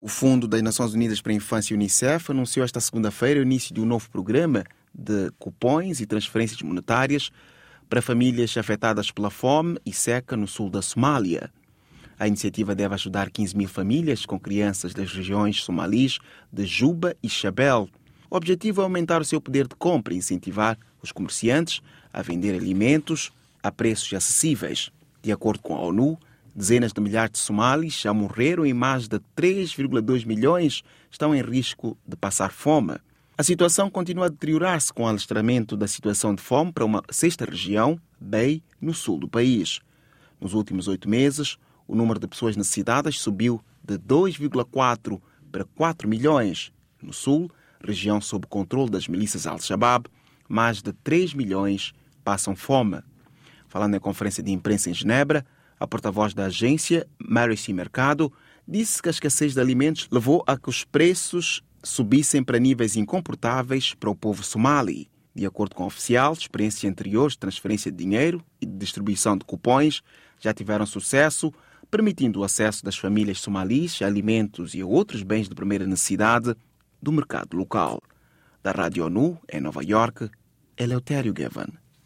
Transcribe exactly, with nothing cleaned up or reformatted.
O Fundo das Nações Unidas para a Infância, Unicef, anunciou esta segunda-feira o início de um novo programa de cupons e transferências monetárias para famílias afetadas pela fome e seca no sul da Somália. A iniciativa deve ajudar quinze mil famílias com crianças das regiões somalis de Juba e Shabelle. O objetivo é aumentar o seu poder de compra e incentivar os comerciantes a vender alimentos a preços acessíveis. De acordo com a ONU, dezenas de milhares de somalis já morreram e mais de três vírgula dois milhões estão em risco de passar fome. A situação continua a deteriorar-se com o alastramento da situação de fome para uma sexta região, Bay, no sul do país. Nos últimos oito meses, o número de pessoas necessitadas subiu de dois vírgula quatro para quatro milhões. No sul, região sob controle das milícias Al-Shabaab, mais de três milhões passam fome. Falando em conferência de imprensa em Genebra, a porta-voz da agência, Mary C. Mercado, disse que a escassez de alimentos levou a que os preços subissem para níveis incomportáveis para o povo somali. De acordo com o oficial, experiências anteriores de transferência de dinheiro e de distribuição de cupons já tiveram sucesso, permitindo o acesso das famílias somalis a alimentos e a outros bens de primeira necessidade do mercado local. Da Rádio ONU, em Nova Iorque, Eleutério Gavan.